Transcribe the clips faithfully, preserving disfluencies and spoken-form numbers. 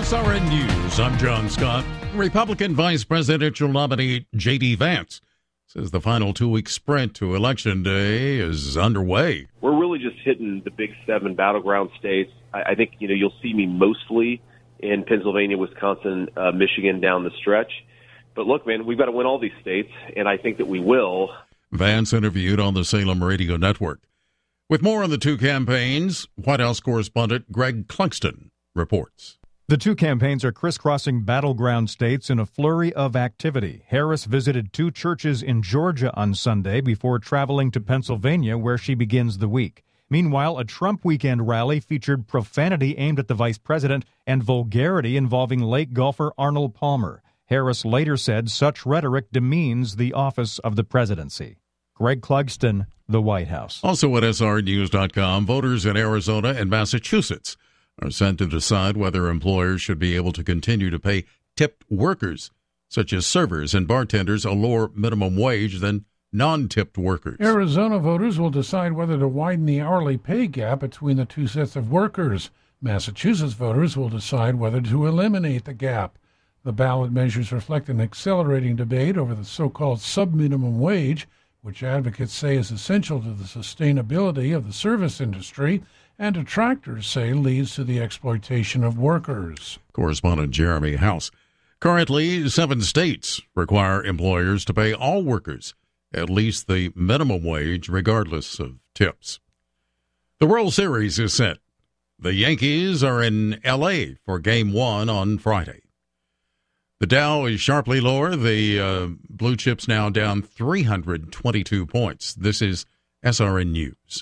S R N News, I'm John Scott. Republican Vice Presidential nominee J D. Vance says the final two-week sprint to Election Day is underway. We're really just hitting the big seven battleground states. I, I think, you know, you'll see me mostly in Pennsylvania, Wisconsin, uh, Michigan down the stretch. But look, man, we've got to win all these states, and I think that we will. Vance interviewed on the Salem Radio Network. With more on the two campaigns, White House correspondent Greg Clugston reports. The two campaigns are crisscrossing battleground states in a flurry of activity. Harris visited two churches in Georgia on Sunday before traveling to Pennsylvania, where she begins the week. Meanwhile, a Trump weekend rally featured profanity aimed at the vice president and vulgarity involving late golfer Arnold Palmer. Harris later said such rhetoric demeans the office of the presidency. Greg Clugston, the White House. Also at S R News dot com, voters in Arizona and Massachusetts are sent to decide whether employers should be able to continue to pay tipped workers, such as servers and bartenders, a lower minimum wage than non-tipped workers. Arizona voters will decide whether to widen the hourly pay gap between the two sets of workers. Massachusetts voters will decide whether to eliminate the gap. The ballot measures reflect an accelerating debate over the so-called sub-minimum wage, which advocates say is essential to the sustainability of the service industry, and detractors say leads to the exploitation of workers. Correspondent Jeremy House. Currently, seven states require employers to pay all workers at least the minimum wage, regardless of tips. The World Series is set. The Yankees are in L A for Game One on Friday. The Dow is sharply lower. The uh, blue chips now down three hundred twenty-two points. This is S R N News.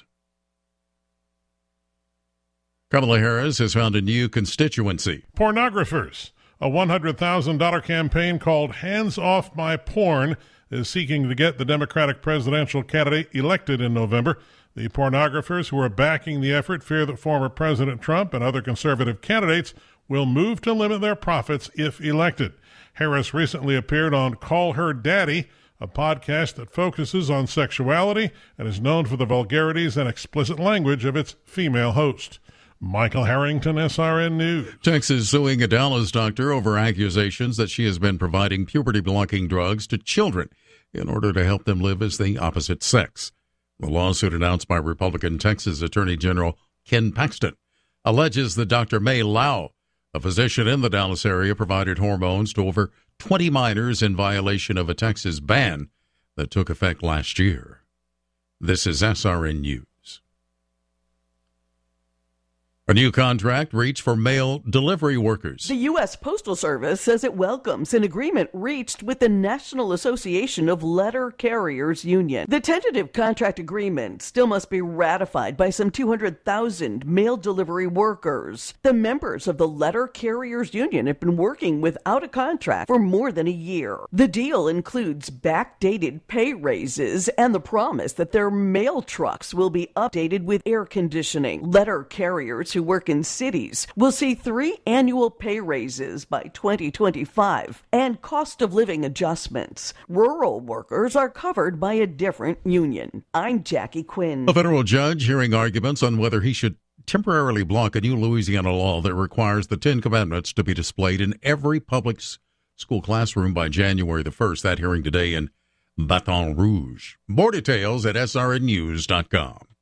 Kamala Harris has found a new constituency. Pornographers. A one hundred thousand dollars campaign called Hands Off My Porn is seeking to get the Democratic presidential candidate elected in November. The pornographers who are backing the effort fear that former President Trump and other conservative candidates will move to limit their profits if elected. Harris recently appeared on Call Her Daddy, a podcast that focuses on sexuality and is known for the vulgarities and explicit language of its female host. Michael Harrington, S R N News. Texas suing a Dallas doctor over accusations that she has been providing puberty-blocking drugs to children in order to help them live as the opposite sex. The lawsuit, announced by Republican Texas Attorney General Ken Paxton, alleges that Doctor May Lau, a physician in the Dallas area, provided hormones to over twenty minors in violation of a Texas ban that took effect last year. This is S R N News. A new contract reached for mail delivery workers. The U S. Postal Service says it welcomes an agreement reached with the National Association of Letter Carriers Union. The tentative contract agreement still must be ratified by some two hundred thousand mail delivery workers. The members of the Letter Carriers Union have been working without a contract for more than a year. The deal includes backdated pay raises and the promise that their mail trucks will be updated with air conditioning. Letter carriers who work in cities will see three annual pay raises by twenty twenty-five and cost of living adjustments. Rural workers are covered by a different union. I'm Jackie Quinn. A federal judge hearing arguments on whether he should temporarily block a new Louisiana law that requires the Ten Commandments to be displayed in every public school classroom by January the first. That hearing today in Baton Rouge. More details at S R N News dot com.